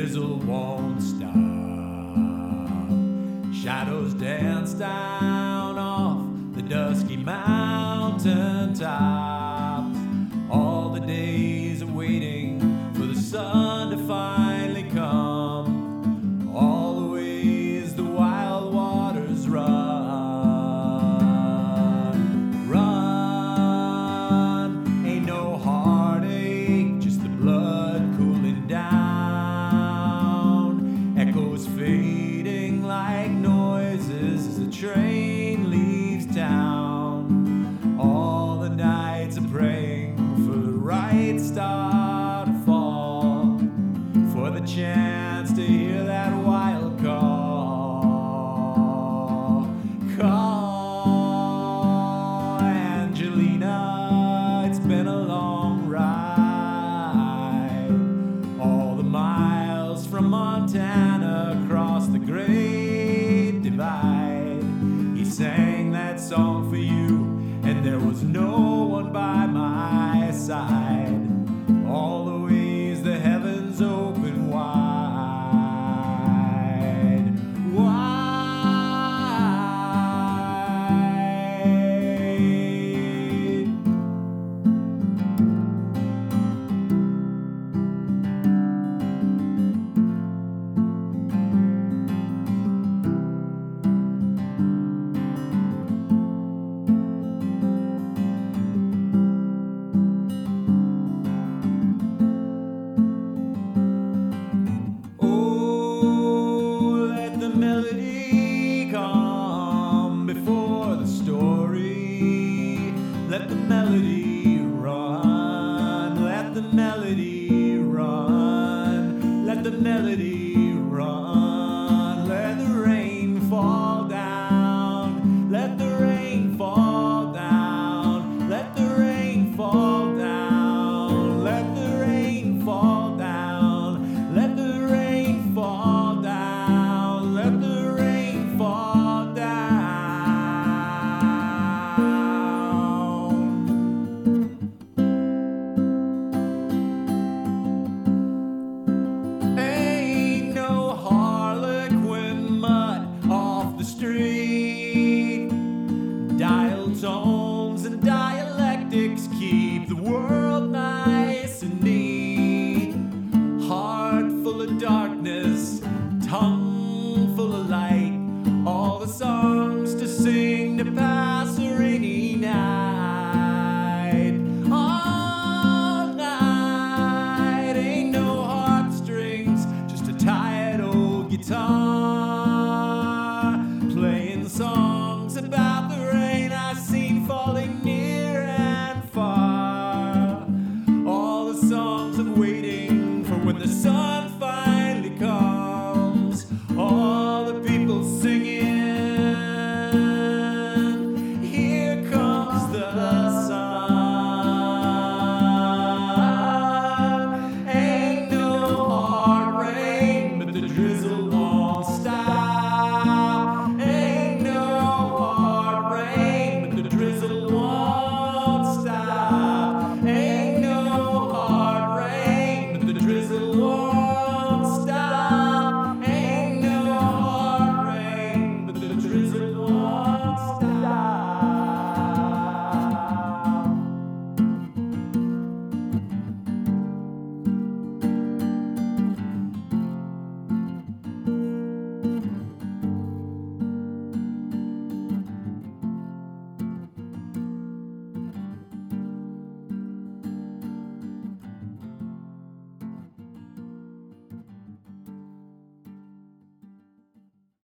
drizzle won't stop. Shadows dance down off the dusky mountain tops. All the days are waiting for the sun to finally come. All the ways the wild waters run. Run, ain't no heartache, just the blood cooling down. Echoes fading like noises as the train leaves town. All the nights are praying for the right star to fall, for the chance to hear that wild call. Call, Angelina, it's been a long ride. All the miles from Montana across the Great Divide. He sang that song for you, and there was no one by my side. All the ways the heavens open wide, wide. Melody come before the story. Let the melody run. Let the melody run. Let the melody run. Let the rain fall down. Let the rain fall down. Let the rain fall down. Let the rain fall down. Let the rain fall down. Let the rain fall down. Ain't no harlequin mud off the street. Dial tones and dialectics keep the world nice and neat. Heart full of darkness, tongue full of light. All the songs to sing to pass a rainy night. All night, ain't no heartstrings, just a tired old guitar, playing songs about the rain I've seen falling near and far. All the songs of waiting for when the sun finally comes. All the people singing, here comes the sun. Ain't no hard rain, but the drizzle won't stop. Ain't no hard rain, but the drizzle